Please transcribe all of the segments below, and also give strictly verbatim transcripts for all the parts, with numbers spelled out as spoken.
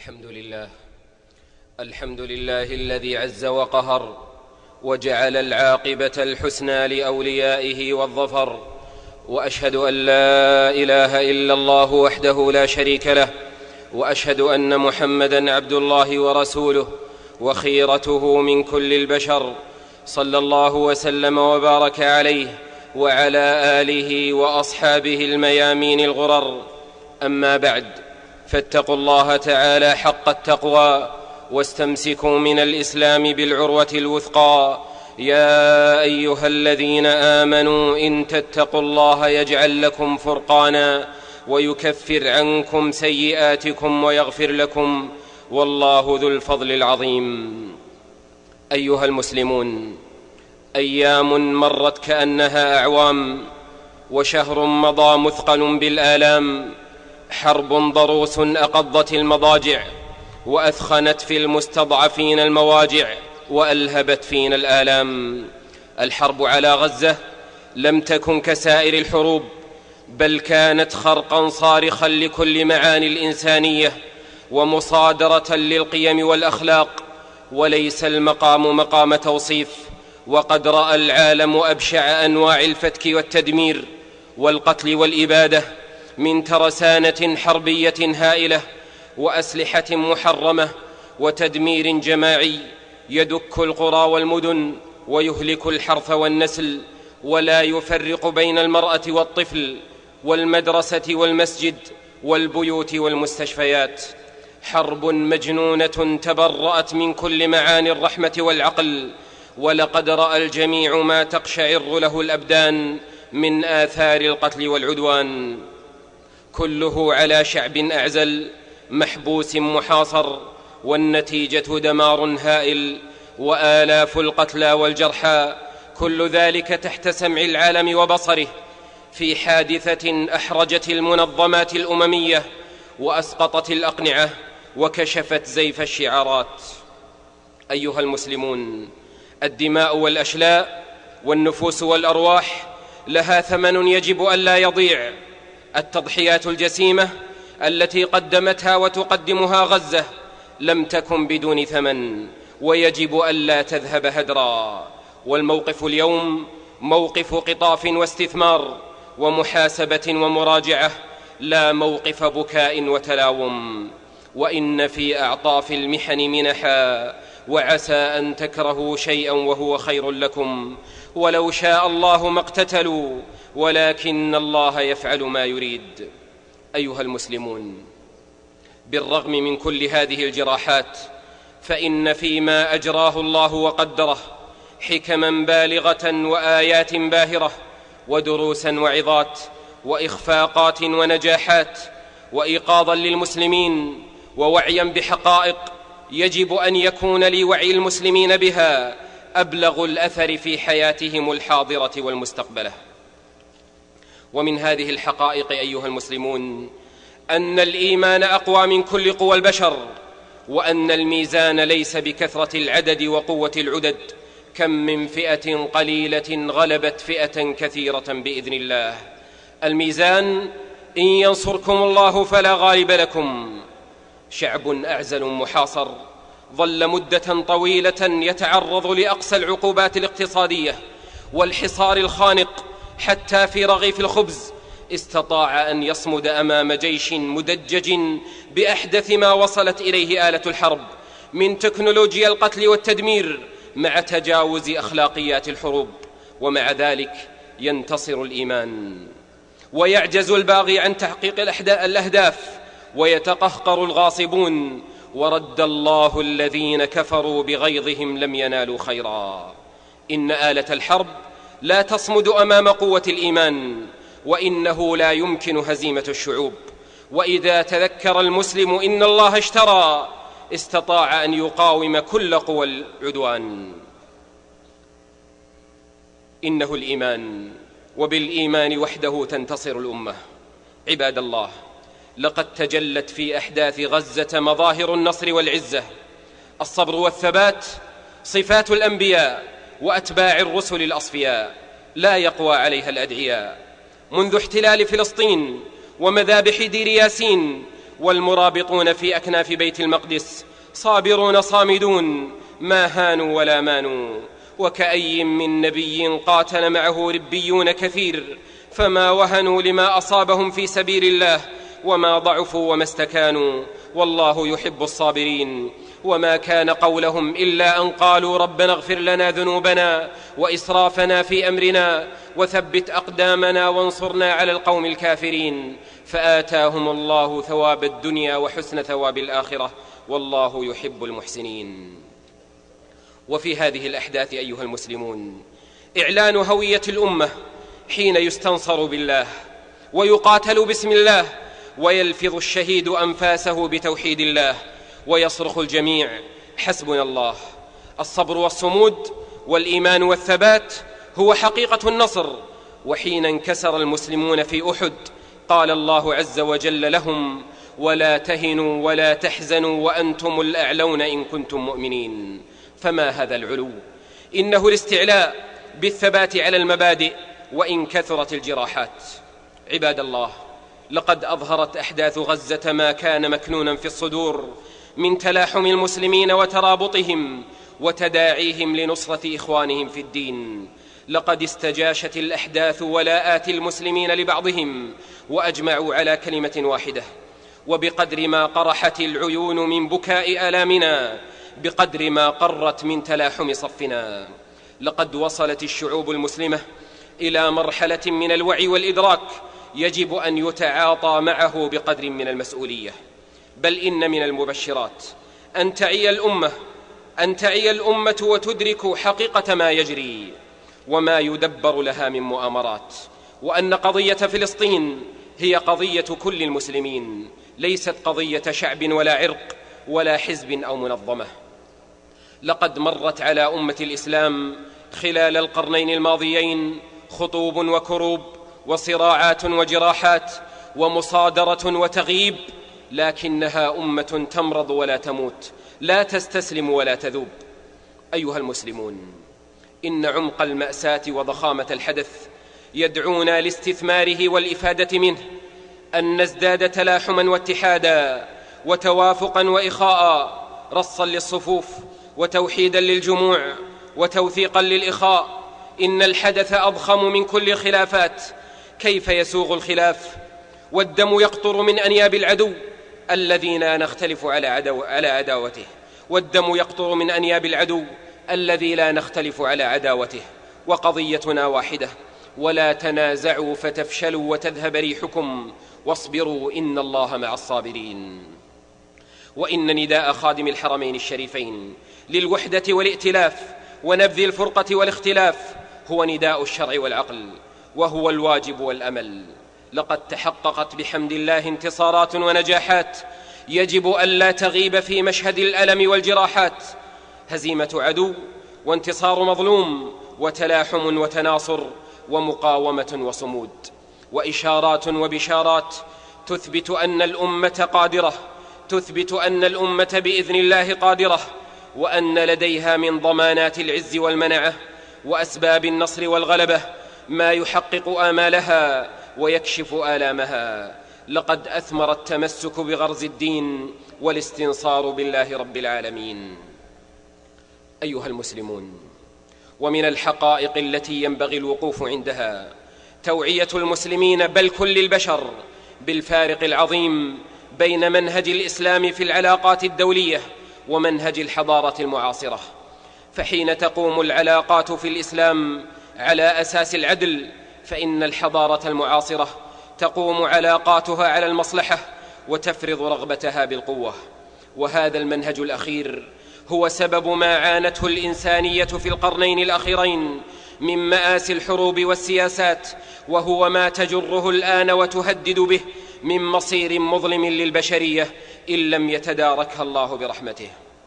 الحمد لله الحمد لله الذي عز وقهر وجعل العاقبة الحسنى لأوليائه والظفر، وأشهد أن لا إله إلا الله وحده لا شريك له، وأشهد أن محمدًا عبد الله ورسوله وخيرته من كل البشر، صلى الله وسلم وبارك عليه وعلى آله وأصحابه الميامين الغرر. أما بعد، فاتقوا الله تعالى حق التقوى واستمسكوا من الإسلام بالعروة الوثقى. يا أيها الذين آمنوا إن تتقوا الله يجعل لكم فرقانا ويكفر عنكم سيئاتكم ويغفر لكم، والله ذو الفضل العظيم. أيها المسلمون، أيام مرت كأنها أعوام، وشهر مضى مثقل بالآلام، حرب ضروس أقضت المضاجع وأثخنت في المستضعفين المواجع وألهبت فينا الآلام. الحرب على غزة لم تكن كسائر الحروب، بل كانت خرقا صارخا لكل معاني الإنسانية ومصادرة للقيم والأخلاق، وليس المقام مقام توصيف. وقد رأى العالم أبشع أنواع الفتك والتدمير والقتل والإبادة من ترسانة حربية هائلة وأسلحة محرمة وتدمير جماعي يدك القرى والمدن ويهلك الحرث والنسل، ولا يفرق بين المرأة والطفل والمدرسة والمسجد والبيوت والمستشفيات. حرب مجنونة تبرأت من كل معاني الرحمة والعقل، ولقد رأى الجميع ما تقشعر له الأبدان من آثار القتل والعدوان، كله على شعب أعزل محبوس محاصر، والنتيجة دمار هائل وآلاف القتلى والجرحى، كل ذلك تحت سمع العالم وبصره، في حادثة أحرجت المنظمات الأممية وأسقطت الأقنعة وكشفت زيف الشعارات. أيها المسلمون، الدماء والأشلاء والنفوس والأرواح لها ثمن يجب ألا يضيع. التضحيات الجسيمة التي قدمتها وتقدمها غزة لم تكن بدون ثمن، ويجب ألا تذهب هدرا. والموقف اليوم موقف قطاف واستثمار ومحاسبة ومراجعة، لا موقف بكاء وتلاوم. وإن في أعطاف المحن منحا، وعسى أن تكرهوا شيئا وهو خير لكم، ولو شاء الله ما اقتتلوا ولكن الله يفعل ما يريد. أيها المسلمون، بالرغم من كل هذه الجراحات، فإن فيما أجراه الله وقدره حكما بالغة وآيات باهرة ودروسا وعظات وإخفاقات ونجاحات، وإيقاظا للمسلمين ووعيا بحقائق يجب أن يكون لوعي المسلمين بها أبلغ الأثر في حياتهم الحاضرة والمستقبلة. ومن هذه الحقائق أيها المسلمون أن الإيمان أقوى من كل قوى البشر، وأن الميزان ليس بكثرة العدد وقوة العدد، كم من فئة قليلة غلبت فئة كثيرة بإذن الله. الميزان إن ينصركم الله فلا غالب لكم. شعب أعزل محاصر ظل مدة طويلة يتعرض لأقصى العقوبات الاقتصادية والحصار الخانق، حتى في رغيف الخبز استطاع أن يصمد أمام جيش مدجج بأحدث ما وصلت إليه آلة الحرب من تكنولوجيا القتل والتدمير مع تجاوز أخلاقيات الحروب. ومع ذلك ينتصر الإيمان، ويعجز الباغي عن تحقيق الأهداف، ويتقهقر الغاصبون، ورد الله الذين كفروا بغيظهم لم ينالوا خيرا. إن آلة الحرب لا تصمد أمام قوة الإيمان، وإنه لا يمكن هزيمة الشعوب. وإذا تذكر المسلم إن الله اشترى، استطاع أن يقاوم كل قوى العدوان. إنه الإيمان، وبالإيمان وحده تنتصر الأمة. عباد الله، لقد تجلت في أحداث غزة مظاهر النصر والعزة. الصبر والثبات صفات الأنبياء وأتباع الرسل الأصفياء، لا يقوى عليها الأدعياء. منذ احتلال فلسطين ومذابح دير ياسين والمرابطون في أكناف بيت المقدس صابرون صامدون ما هانوا ولا مانوا. وكأي من نبي قاتل معه ربيون كثير فما وهنوا لما أصابهم في سبيل الله وما ضعفوا وما استكانوا، والله يحب الصابرين. وما كان قولهم إلا أن قالوا ربنا اغفر لنا ذنوبنا وإسرافنا في أمرنا وثبت أقدامنا وانصرنا على القوم الكافرين، فآتاهم الله ثواب الدنيا وحسن ثواب الآخرة، والله يحب المحسنين. وفي هذه الأحداث أيها المسلمون إعلان هوية الأمة حين يستنصر بالله ويقاتل باسم الله ويلفظ الشهيد أنفاسه بتوحيد الله ويصرخ الجميع حسبنا الله. الصبر والصمود والإيمان والثبات هو حقيقة النصر. وحين انكسر المسلمون في أحد قال الله عز وجل لهم ولا تهنوا ولا تحزنوا وأنتم الأعلون إن كنتم مؤمنين. فما هذا العلو؟ إنه الاستعلاء بالثبات على المبادئ وإن كثرت الجراحات. عباد الله، لقد أظهرت أحداث غزة ما كان مكنونا في الصدور من تلاحم المسلمين وترابطهم وتداعيهم لنصرة إخوانهم في الدين. لقد استجاشت الأحداث ولاءات المسلمين لبعضهم وأجمعوا على كلمة واحدة، وبقدر ما قرحت العيون من بكاء آلامنا بقدر ما قرت من تلاحم صفنا. لقد وصلت الشعوب المسلمة إلى مرحلة من الوعي والإدراك يجب أن يتعاطى معه بقدر من المسؤولية. بل إن من المبشرات أن تعي الأمة أن تعي الأمة وتدرك حقيقة ما يجري وما يدبر لها من مؤامرات، وأن قضية فلسطين هي قضية كل المسلمين، ليست قضية شعب ولا عرق ولا حزب أو منظمة. لقد مرت على أمة الإسلام خلال القرنين الماضيين خطوب وكروب وصراعات وجراحات ومصادرة وتغييب، لكنها أمة تمرض ولا تموت، لا تستسلم ولا تذوب. أيها المسلمون، إن عمق المأساة وضخامة الحدث يدعونا لاستثماره والإفادة منه، أن نزداد تلاحما واتحادا وتوافقا وإخاء، رصا للصفوف وتوحيدا للجموع وتوثيقا للإخاء. إن الحدث أضخم من كل خلافات. كيف يسوغ الخلاف والدم يقطر من أنياب العدو الذي لا نختلف على, عدو على عداوته والدم يقطر من أنياب العدو الذي لا نختلف على عداوته، وقضيتنا واحدة: ولا تنازعوا فتفشلوا وتذهب ريحكم واصبروا إن الله مع الصابرين. وإن نداء خادم الحرمين الشريفين للوحدة والائتلاف ونبذ الفرقة والاختلاف هو نداء الشرع والعقل، وهو الواجب والأمل. لقد تحققت بحمد الله انتصارات ونجاحات يجب ألا تغيب في مشهد الألم والجراحات: هزيمة عدو وانتصار مظلوم وتلاحم وتناصر ومقاومة وصمود، وإشارات وبشارات تثبت أن الأمة قادرة، تثبت أن الأمة بإذن الله قادرة، وأن لديها من ضمانات العز والمنعة وأسباب النصر والغلبة ما يحقق آمالها ويكشف آلامها. لقد أثمر التمسك بغرز الدين والاستنصار بالله رب العالمين. أيها المسلمون، ومن الحقائق التي ينبغي الوقوف عندها توعية المسلمين بل كل البشر بالفارق العظيم بين منهج الإسلام في العلاقات الدولية ومنهج الحضارة المعاصرة. فحين تقوم العلاقات في الإسلام على أساس العدل، فإن الحضارة المعاصرة تقوم علاقاتها على المصلحة وتفرض رغبتها بالقوة. وهذا المنهج الأخير هو سبب ما عانته الإنسانية في القرنين الأخيرين من مآسي الحروب والسياسات، وهو ما تجره الآن وتهدد به من مصير مظلم للبشرية إن لم يتداركها الله برحمته.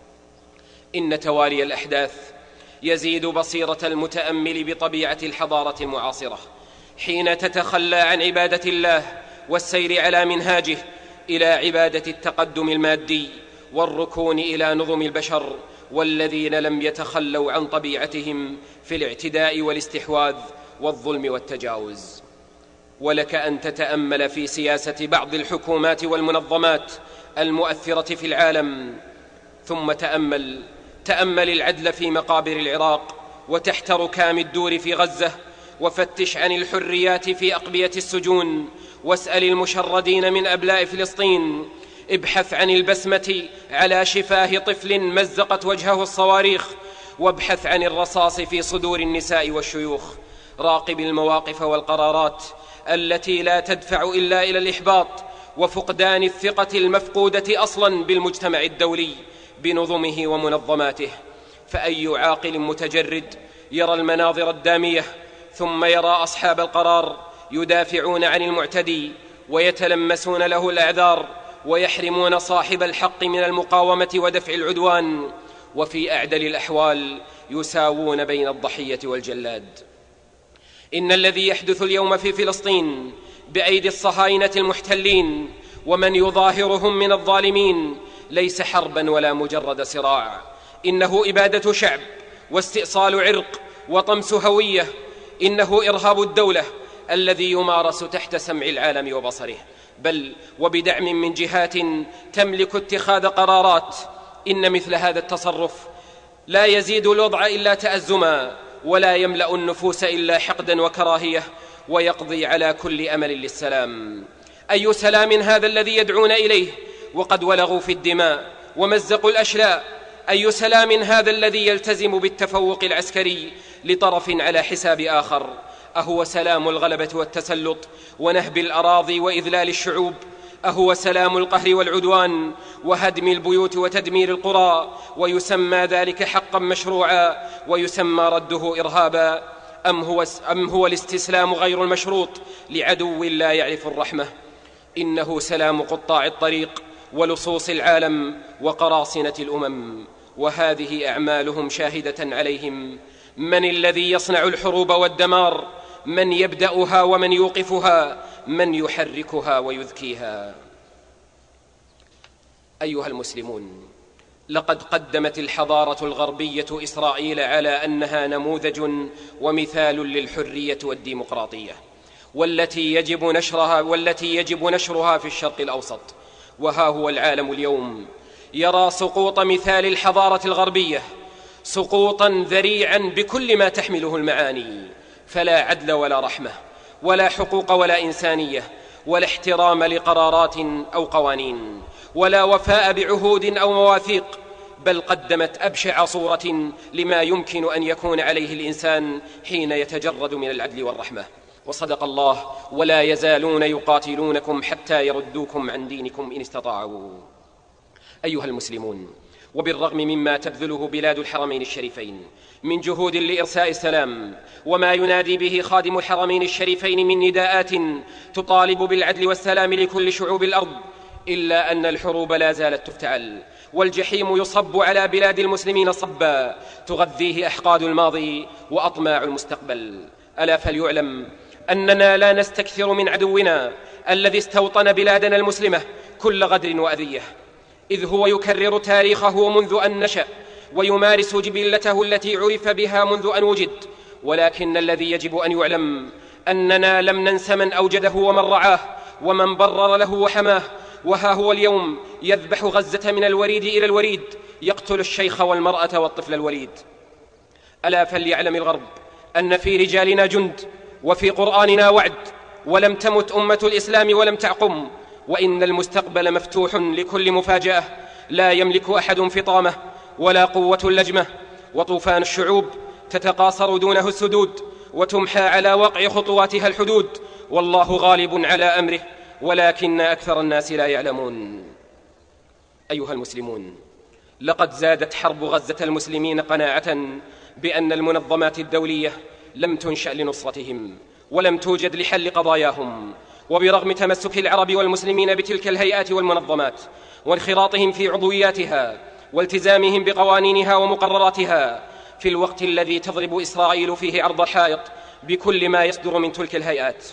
إن توالي الأحداث يزيد بصيرة المتأمل بطبيعة الحضارة المعاصرة حين تتخلى عن عبادة الله والسير على منهاجه إلى عبادة التقدم المادي والركون إلى نظم البشر، والذين لم يتخلوا عن طبيعتهم في الاعتداء والاستحواذ والظلم والتجاوز. ولك أن تتأمل في سياسة بعض الحكومات والمنظمات المؤثرة في العالم، ثم تأمل تأمل العدل في مقابر العراق وتحت ركام الدور في غزة، وفتش عن الحريات في أقبية السجون، واسأل المشردين من أبناء فلسطين، ابحث عن البسمة على شفاه طفل مزقت وجهه الصواريخ، وابحث عن الرصاص في صدور النساء والشيوخ. راقب المواقف والقرارات التي لا تدفع إلا إلى الإحباط وفقدان الثقة المفقودة أصلا بالمجتمع الدولي بنظمه ومنظماته. فأي عاقل متجرد يرى المناظر الدامية ثم يرى أصحاب القرار يدافعون عن المعتدي ويتلمسون له الأعذار ويحرمون صاحب الحق من المقاومة ودفع العدوان، وفي أعدل الأحوال يساوون بين الضحية والجلاد. إن الذي يحدث اليوم في فلسطين بأيدي الصهاينة المحتلين ومن يظاهرهم من الظالمين ليس حربا ولا مجرد صراع، إنه إبادة شعب واستئصال عرق وطمس هوية، إنه إرهاب الدولة الذي يمارس تحت سمع العالم وبصره، بل وبدعم من جهات تملك اتخاذ قرارات. إن مثل هذا التصرف لا يزيد الوضع إلا تأزما، ولا يملأ النفوس إلا حقدا وكراهية، ويقضي على كل أمل للسلام. أي سلام هذا الذي يدعون إليه وقد ولغوا في الدماء ومزقوا الأشلاء؟ أي سلام هذا الذي يلتزم بالتفوق العسكري لطرف على حساب آخر؟ أهو سلام الغلبة والتسلط ونهب الأراضي وإذلال الشعوب؟ أهو سلام القهر والعدوان وهدم البيوت وتدمير القرى ويسمى ذلك حقا مشروعا ويسمى رده إرهابا؟ أم هو, أم هو الاستسلام غير المشروط لعدو لا يعرف الرحمة؟ إنه سلام قطاع الطريق ولصوص العالم وقراصنة الأمم، وهذه أعمالهم شاهدة عليهم. من الذي يصنع الحروب والدمار؟ من يبدأها ومن يوقفها؟ من يحركها ويذكيها؟ أيها المسلمون، لقد قدمت الحضارة الغربية إسرائيل على أنها نموذج ومثال للحرية والديمقراطية، والتي يجب نشرها والتي يجب نشرها في الشرق الأوسط. وها هو العالم اليوم يرى سقوط مثال الحضارة الغربية سقوطا ذريعا بكل ما تحمله المعاني، فلا عدل ولا رحمة ولا حقوق ولا إنسانية ولا احترام لقرارات أو قوانين ولا وفاء بعهود أو مواثيق، بل قدمت أبشع صورة لما يمكن أن يكون عليه الإنسان حين يتجرد من العدل والرحمة. وصدق الله: ولا يزالون يقاتلونكم حتى يردوكم عن دينكم إن استطاعوا. أيها المسلمون، وبالرغم مما تبذله بلاد الحرمين الشريفين من جهود لإرساء السلام وما ينادي به خادم الحرمين الشريفين من نداءات تطالب بالعدل والسلام لكل شعوب الأرض، إلا أن الحروب لا زالت تفتعل، والجحيم يصب على بلاد المسلمين صبا تغذيه أحقاد الماضي وأطماع المستقبل. ألا فليعلم أننا لا نستكثر من عدونا الذي استوطن بلادنا المسلمة كل غدر وأذية، إذ هو يكرر تاريخه منذ أن نشأ ويمارس جبلته التي عرف بها منذ أن وجد. ولكن الذي يجب أن يعلم أننا لم ننس من أوجده ومن رعاه ومن برر له وحماه، وها هو اليوم يذبح غزة من الوريد إلى الوريد، يقتل الشيخ والمرأة والطفل الوليد. ألا فليعلم الغرب أن في رجالنا جند وفي قرآننا وعد، ولم تمت أمة الإسلام ولم تعقم، وإن المستقبل مفتوح لكل مفاجأة لا يملك أحد فطامة ولا قوة اللجمة، وطوفان الشعوب تتقاصر دونه السدود وتمحى على وقع خطواتها الحدود، والله غالب على أمره ولكن أكثر الناس لا يعلمون. أيها المسلمون، لقد زادت حرب غزة المسلمين قناعة بأن المنظمات الدولية لم تنشأ لنصرتهم ولم توجد لحل قضاياهم، وبرغم تمسك العرب والمسلمين بتلك الهيئات والمنظمات وانخراطهم في عضوياتها والتزامهم بقوانينها ومقرراتها، في الوقت الذي تضرب إسرائيل فيه عرض الحائط بكل ما يصدر من تلك الهيئات،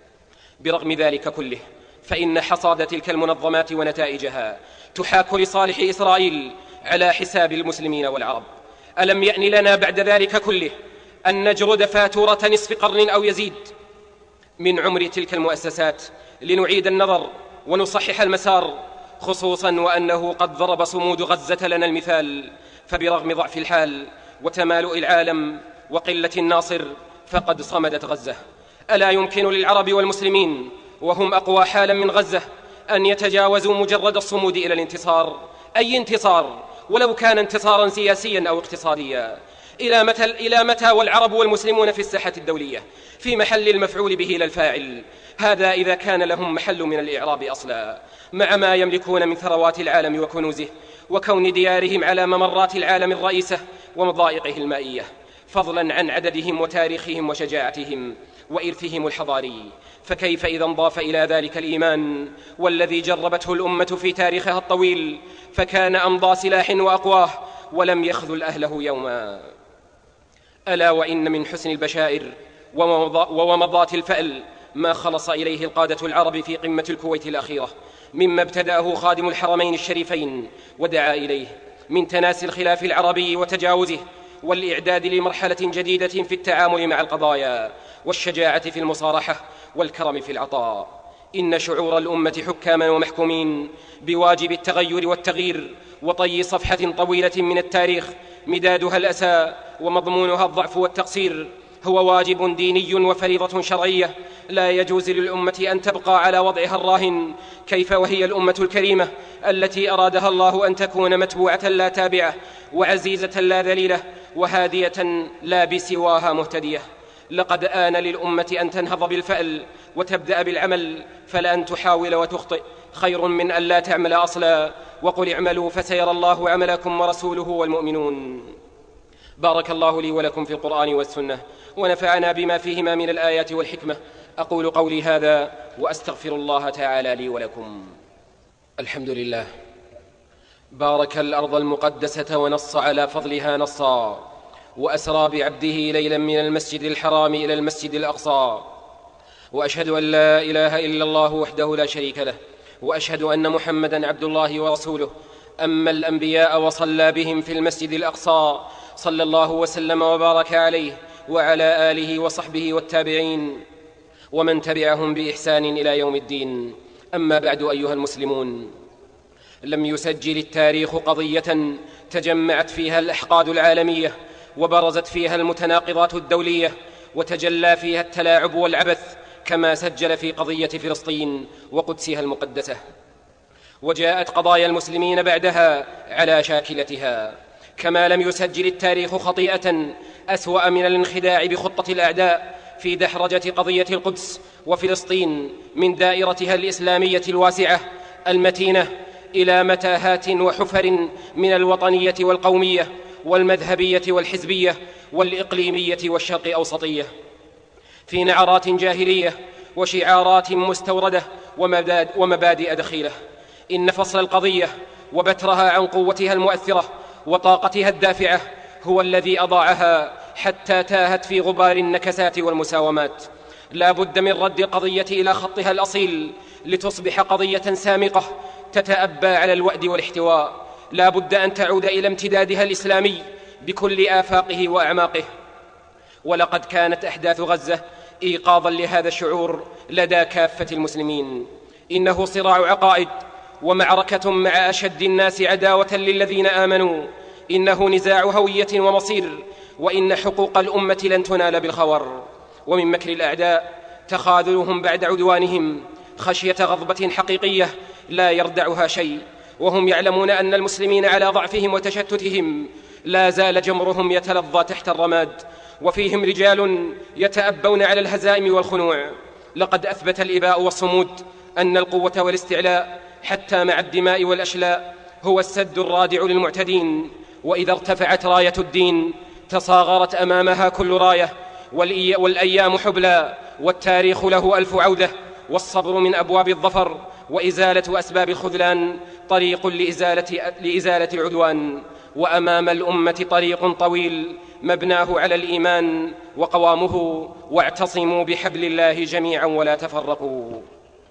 برغم ذلك كله فإن حصاد تلك المنظمات ونتائجها تحاك لصالح إسرائيل على حساب المسلمين والعرب. ألم يأن لنا بعد ذلك كله أن نجرد فاتورة نصف قرن أو يزيد من عمر تلك المؤسسات لنعيد النظر ونصحح المسار، خصوصا وأنه قد ضرب صمود غزة لنا المثال. فبرغم ضعف الحال وتمالؤ العالم وقلة الناصر فقد صمدت غزة. ألا يمكن للعرب والمسلمين وهم أقوى حالا من غزة أن يتجاوزوا مجرد الصمود إلى الانتصار، أي انتصار ولو كان انتصارا سياسيا أو اقتصاديا؟ إلى متى, إلى متى والعرب والمسلمون في الساحة الدولية في محل المفعول به لا الفاعل؟ هذا إذا كان لهم محل من الإعراب أصلا، مع ما يملكون من ثروات العالم وكنوزه، وكون ديارهم على ممرات العالم الرئيسة ومضائقه المائية، فضلا عن عددهم وتاريخهم وشجاعتهم وإرثهم الحضاري. فكيف إذا انضاف إلى ذلك الإيمان والذي جربته الأمة في تاريخها الطويل، فكان أمضى سلاح وأقواه ولم يخذل أهله يوما. ألا وإن من حسن البشائر وومضات الفأل ما خلص إليه القادة العرب في قمة الكويت الأخيرة، مما ابتدأه خادم الحرمين الشريفين ودعا إليه من تناسي الخلاف العربي وتجاوزه، والإعداد لمرحلة جديدة في التعامل مع القضايا، والشجاعة في المصارحة والكرم في العطاء. إن شعور الأمة حكاما ومحكومين بواجب التغير والتغيير وطي صفحة طويلة من التاريخ مدادها الأسى ومضمونها الضعف والتقصير، هو واجب ديني وفريضة شرعية لا يجوز للأمة أن تبقى على وضعها الراهن، كيف وهي الأمة الكريمة التي أرادها الله أن تكون متبوعة لا تابعة، وعزيزة لا ذليلة، وهادية لا بسواها مهتدية. لقد آن للأمة أن تنهض بالفأل وتبدأ بالعمل، فلأن تحاول وتخطئ خير من أن لا تعمل أصلا. وقل اعملوا فسيرى الله عملكم ورسوله والمؤمنون. بارك الله لي ولكم في القرآن والسنة، ونفعنا بما فيهما من الآيات والحكمة. أقول قولي هذا وأستغفر الله تعالى لي ولكم. الحمد لله. بارك الأرض المقدسة ونص على فضلها نصا، وأسرى بعبده ليلا من المسجد الحرام إلى المسجد الأقصى، وأشهد أن لا إله إلا الله وحده لا شريك له، وأشهد أن محمدا عبد الله ورسوله. أما الأنبياء وصلى بهم في المسجد الأقصى، صلى الله وسلم وبارك عليه وعلى آله وصحبه والتابعين ومن تبعهم بإحسان إلى يوم الدين. أما بعد أيها المسلمون، لم يسجل التاريخ قضية تجمعت فيها الأحقاد العالمية، وبرزت فيها المتناقضات الدولية، وتجلى فيها التلاعب والعبث، كما سجل في قضية فلسطين وقدسها المقدسة. وجاءت قضايا المسلمين بعدها على شاكلتها، كما لم يسجل التاريخ خطيئة أسوأ من الانخداع بخطة الأعداء في دحرجة قضية القدس وفلسطين من دائرتها الإسلامية الواسعة المتينة إلى متاهات وحفر من الوطنية والقومية والمذهبية والحزبية والإقليمية والشرق أوسطية، في نعرات جاهلية وشعارات مستوردة ومبادئ دخيلة. إن فصل القضية وبترها عن قوتها المؤثرة وطاقتها الدافعة هو الذي أضاعها حتى تاهت في غبار النكسات والمساومات. لا بد من رد القضية إلى خطها الأصيل لتصبح قضية سامقة تتأبى على الوأد والاحتواء. لا بد أن تعود إلى امتدادها الإسلامي بكل آفاقه وأعماقه. ولقد كانت أحداث غزة إيقاظا لهذا الشعور لدى كافة المسلمين. إنه صراع عقائد ومعركة مع أشد الناس عداوة للذين آمنوا. إنه نزاع هوية ومصير، وإن حقوق الأمة لن تنال بالخور. ومن مكر الأعداء تخاذلهم بعد عدوانهم خشية غضبة حقيقية لا يردعها شيء، وهم يعلمون أن المسلمين على ضعفهم وتشتتهم لا زال جمرهم يتلظى تحت الرماد، وفيهم رجال يتأبون على الهزائم والخنوع. لقد أثبت الإباء والصمود أن القوة والاستعلاء حتى مع الدماء والأشلاء هو السد الرادع للمعتدين. وإذا ارتفعت راية الدين تصاغرت أمامها كل راية، والأيام حبلى، والتاريخ له ألف عودة، والصبر من أبواب الظفر، وإزالة أسباب الخذلان طريق لإزالة, لإزالة العدوان. وأمام الأمة طريق طويل مبناه على الإيمان وقوامه، واعتصموا بحبل الله جميعا ولا تفرقوا.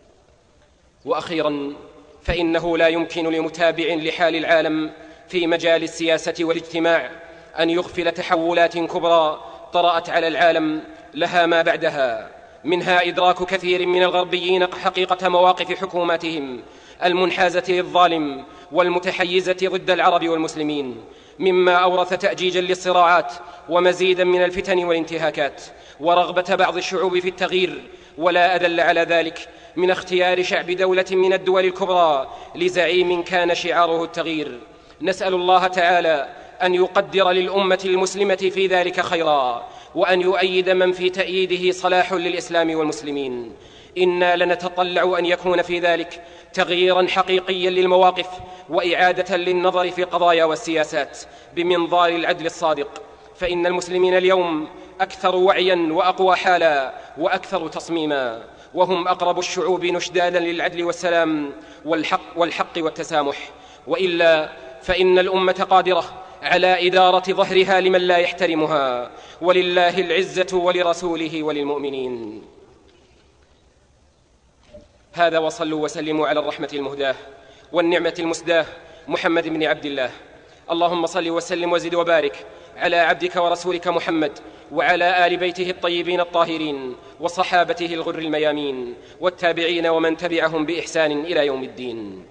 وأخيرا، فإنه لا يمكن لمتابع لحال العالم في مجال السياسة والاجتماع أن يغفل تحولات كبرى طرأت على العالم لها ما بعدها، منها إدراك كثير من الغربيين حقيقة مواقف حكوماتهم المنحازة للظالم والمتحيزة ضد العرب والمسلمين، مما أورث تأجيجا للصراعات ومزيدا من الفتن والانتهاكات ورغبة بعض الشعوب في التغيير. ولا أدل على ذلك من اختيار شعب دولة من الدول الكبرى لزعيم كان شعاره التغيير. نسأل الله تعالى أن يقدر للأمة المسلمة في ذلك خيرا، وأن يؤيد من في تأييده صلاح للإسلام والمسلمين. إنا لنتطلع أن يكون في ذلك تغييرا حقيقيا للمواقف وإعادة للنظر في القضايا والسياسات بمنظار العدل الصادق، فإن المسلمين اليوم أكثر وعيا وأقوى حالا وأكثر تصميما، وهم أقرب الشعوب نشدادا للعدل والسلام والحق, والحق والتسامح. وإلا فإن الأمة قادرة على إدارة ظهرها لمن لا يحترمها، ولله العزة ولرسوله وللمؤمنين. هذا، وصلوا وسلموا على الرحمة المهداة والنعمة المسداة محمد بن عبد الله. اللهم صل وسلم وزد وبارك على عبدك ورسولك محمد وعلى آل بيته الطيبين الطاهرين وصحابته الغر الميامين والتابعين ومن تبعهم بإحسان إلى يوم الدين.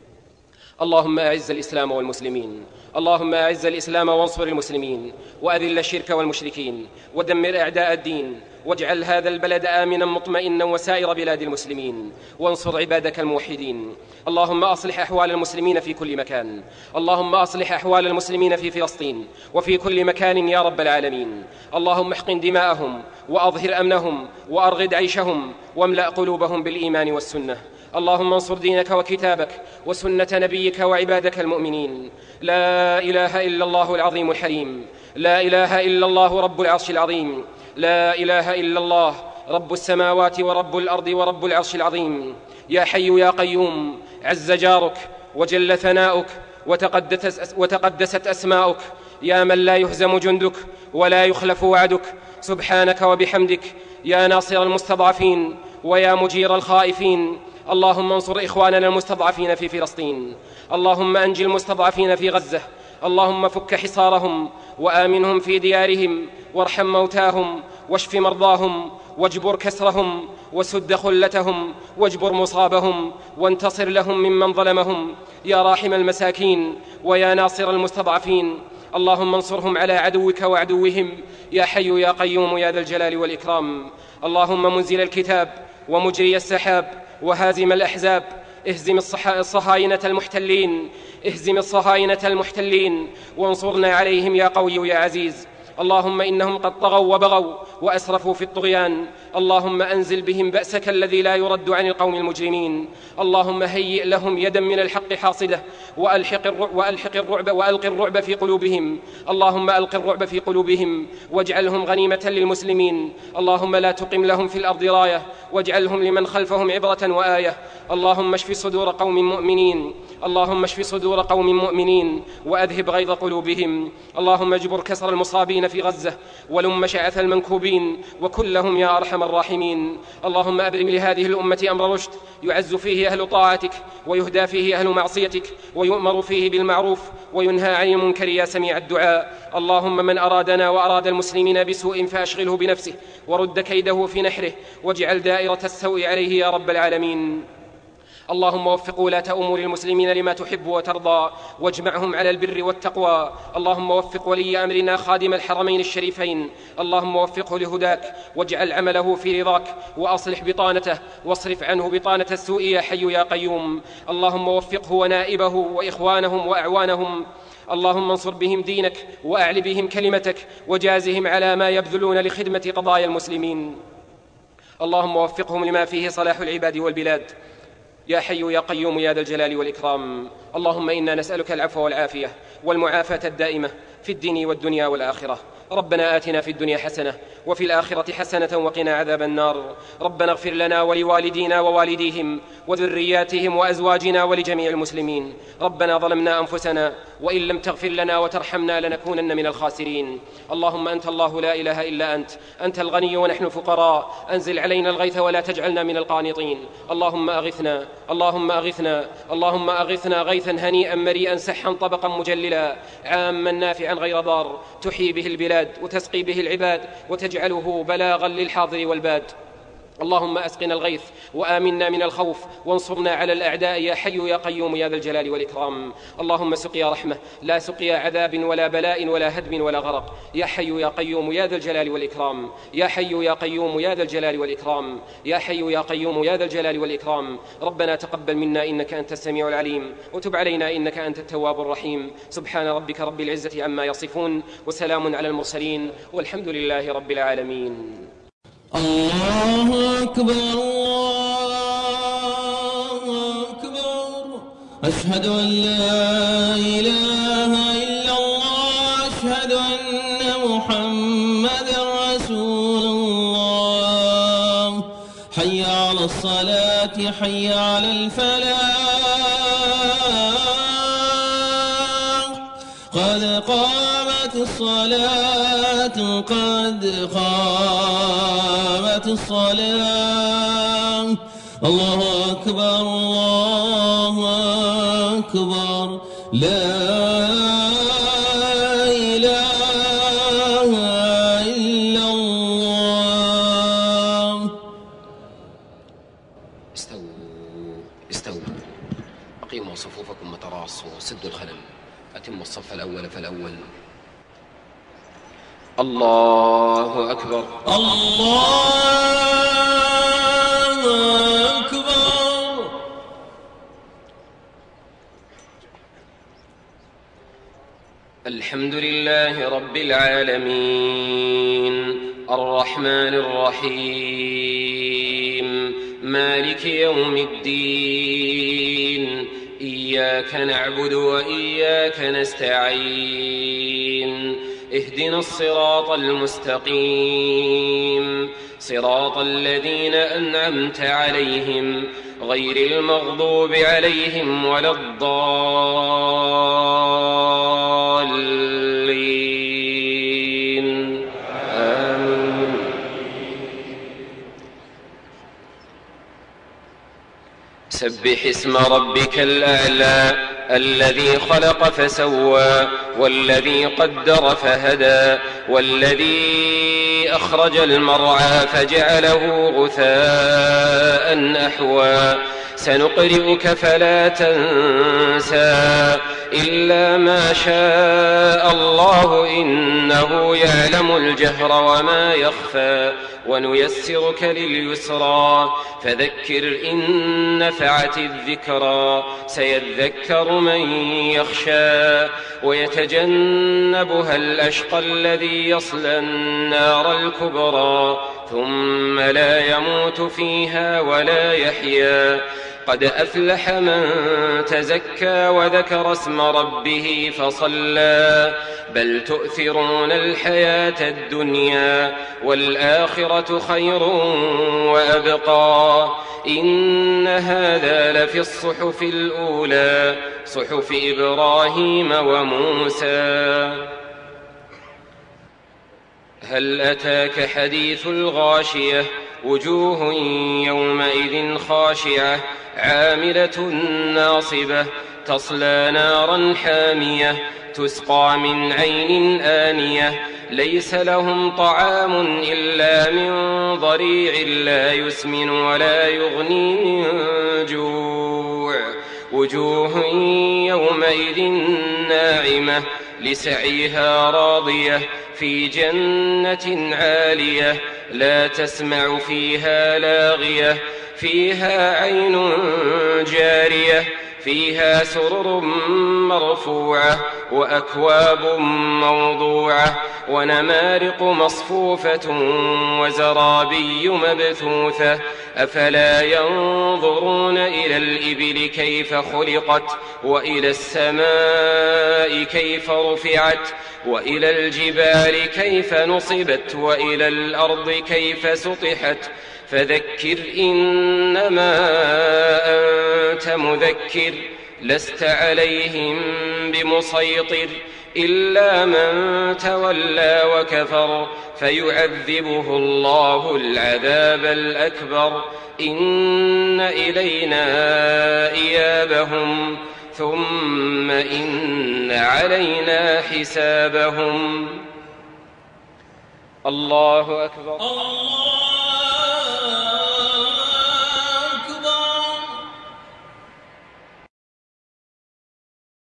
اللهم أعز الإسلام والمسلمين، اللهم أعز الإسلام وانصر المسلمين، وأذل الشرك والمشركين، ودمر أعداء الدين، واجعل هذا البلد آمنا مطمئنا وسائر بلاد المسلمين، وانصر عبادك الموحدين. اللهم أصلح أحوال المسلمين في كل مكان، اللهم أصلح أحوال المسلمين في فلسطين وفي كل مكان يا رب العالمين. اللهم احقن دماءهم وأظهر أمنهم وأرغد عيشهم واملأ قلوبهم بالإيمان والسنة. اللهم انصر دينك وكتابك وسنة نبيك وعبادك المؤمنين. لا إله إلا الله العظيم الحليم، لا إله إلا الله رب العرش العظيم، لا إله إلا الله رب السماوات ورب الأرض ورب العرش العظيم. يا حي يا قيوم، عز جارك وجل ثناؤك وتقدست, وتقدست أسماؤك، يا من لا يهزم جندك ولا يخلف وعدك، سبحانك وبحمدك، يا ناصر المستضعفين ويا مجير الخائفين. اللهم انصر إخواننا المستضعفين في فلسطين، اللهم أنجِ المستضعفين في غزة، اللهم فك حصارهم وآمنهم في ديارهم، وارحم موتاهم واشف مرضاهم، واجبر كسرهم وسد خلتهم، واجبر مصابهم، وانتصر لهم ممن ظلمهم، يا راحم المساكين ويا ناصر المستضعفين. اللهم انصرهم على عدوك وعدوهم، يا حي يا قيوم يا ذا الجلال والإكرام. اللهم منزل الكتاب ومجري السحاب وهازم الأحزاب، اهزم الصهاينة المحتلين، اهزم الصهاينة المحتلين وانصرنا عليهم يا قوي يا عزيز. اللهم إنهم قد طغوا وبغوا وأسرفوا في الطغيان، اللهم أنزل بهم بأسك الذي لا يرد عن القوم المجرمين. اللهم هيئ لهم يدا من الحق حاصدة، وألحق الرعب, وألحق الرعب وألق الرعب في قلوبهم. اللهم ألق الرعب في قلوبهم واجعلهم غنيمة للمسلمين. اللهم لا تقم لهم في الأرض راية، واجعلهم لمن خلفهم عبرة وآية. اللهم اشف صدور قوم مؤمنين، اللهم اشف صدور قوم مؤمنين وأذهب غيظ قلوبهم. اللهم اجبر كسر المصابين في غزة ولم شعث المنكوبين وكلهم يا أرحم الراحمين. اللهم أبرم لهذه الأمة أمر رشد، يعز فيه أهل طاعتك ويهدى فيه أهل معصيتك، ويؤمر فيه بالمعروف وينهى عن المنكر يا سميع الدعاء. اللهم من أرادنا وأراد المسلمين بسوء فأشغله بنفسه ورد كيده في نحره، واجعل دائرة السوء عليه يا رب العالمين. اللهم وفق ولاة أمور المسلمين لما تحب وترضى، واجمعهم على البر والتقوى. اللهم وفق ولي أمرنا خادم الحرمين الشريفين، اللهم وفقه لهداك واجعل عمله في رضاك، وأصلح بطانته واصرف عنه بطانة السوء يا حي يا قيوم. اللهم وفقه ونائبه وإخوانهم وأعوانهم، اللهم انصر بهم دينك وأعل بهم كلمتك، وجازهم على ما يبذلون لخدمة قضايا المسلمين. اللهم وفقهم لما فيه صلاح العباد والبلاد، يا حي يا قيوم يا ذا الجلال والإكرام. اللهم إنا نسألك العفو والعافية والمعافاة الدائمة في الدين والدنيا والآخرة. ربنا آتنا في الدنيا حسنة وفي الآخرة حسنة وقنا عذاب النار. ربنا اغفر لنا ولوالدينا ووالديهم وذرياتهم وأزواجنا ولجميع المسلمين. ربنا ظلمنا أنفسنا وإن لم تغفر لنا وترحمنا لنكونن من الخاسرين. اللهم أنت الله لا إله إلا أنت، أنت الغني ونحن فقراء، أنزل علينا الغيث ولا تجعلنا من القانطين. اللهم أغثنا، اللهم أغثنا، اللهم أغثنا غيثا هنيئا مريئا سحا طبقا مجللا عاما نافعا غير ضار، تحيي به البلاد وتسقي به العباد وتجعله بلاغا للحاضر والباد. اللهم أسقنا الغيث وآمنا من الخوف وانصرنا على الأعداء يا حي يا قيوم يا ذا الجلال والإكرام. اللهم سقيا رحمة لا سقيا عذاب ولا بلاء ولا هدم ولا غرق يا حي يا قيوم يا ذا الجلال والإكرام. يا حي يا قيوم يا ذا الجلال والإكرام. يا حي يا قيوم يا ذا الجلال والإكرام. ربنا تقبل منا إنك أنت السميع العليم وتب علينا إنك أنت التواب الرحيم. سبحان ربك رب العزة عما يصفون وسلام على المرسلين والحمد لله رب العالمين. الله أكبر الله أكبر أشهد أن لا إله إلا الله أشهد أن محمدا رسول الله. حي على الصلاة حي على الفلاح قد قامت الصلاة قد قامت الصلاة. الله أكبر الله أكبر لا إله إلا الله. استووا استووا أقيموا صفوفكم وتراصوا وسدوا الخلل. أتموا الصف الأول فالأول. الله أكبر الله أكبر. الحمد لله رب العالمين الرحمن الرحيم مالك يوم الدين. إياك نعبد وإياك نستعين. اهدنا الصراط المستقيم صراط الذين أنعمت عليهم غير المغضوب عليهم ولا الضالين. آمين. سبح اسم ربك الأعلى الذي خلق فسوى والذي قدر فهدى والذي أخرج المرعى فجعله غثاء أحوى. سنقرئك فلا تنسى إلا ما شاء الله إنه يعلم الجهر وما يخفى. ونيسرك لليسرى فذكر إن نفعت الذكرى. سيذكر من يخشى ويتجنبها الأشقى الذي يصلى النار الكبرى ثم لا يموت فيها ولا يحيا. قد أفلح من تزكى وذكر اسم ربه فصلى. بل تؤثرون الحياة الدنيا والآخرة خير وأبقى. إن هذا لفي الصحف الأولى صحف إبراهيم وموسى. هل أتاك حديث الغاشية وجوه يومئذ خاشعة عاملة ناصبة تصلى نارا حامية تسقى من عين آنية ليس لهم طعام إلا من ضريع لا يسمن ولا يغني من جوع. وجوه يومئذ ناعمة لسعيها راضية في جنة عالية لا تسمع فيها لاغية فيها عين جارية فيها سرر مرفوعة وأكواب موضوعة ونمارق مصفوفة وزرابي مبثوثة. أفلا ينظرون إلى الإبل كيف خلقت وإلى السماء كيف رفعت وإلى الجبال كيف نصبت وإلى الأرض كيف سطحت. فذكر إنما أنت مذكر لست عليهم بمسيطر إلا من تولى وكفر فيعذبه الله العذاب الأكبر. إن إلينا إيابهم ثم إن علينا حسابهم. الله أكبر. الله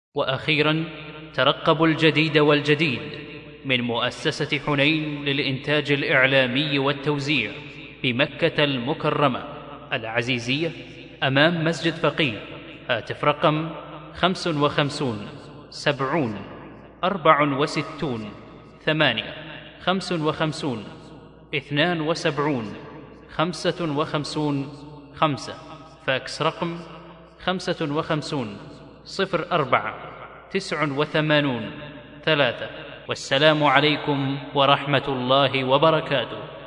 وأخيرا ترقبوا الجديد والجديد من مؤسسة حنين للإنتاج الإعلامي والتوزيع بمكة المكرمة العزيزية أمام مسجد فقيه. هاتف رقم خمس وخمسون سبعون أربع وستون ثمانية، خمس وخمسون اثنان وسبعون خمسة وخمسون خمسة. فاكس رقم خمسة وخمسون صفر أربعة تسع وثمانون ثلاثة. والسلام عليكم ورحمة الله وبركاته.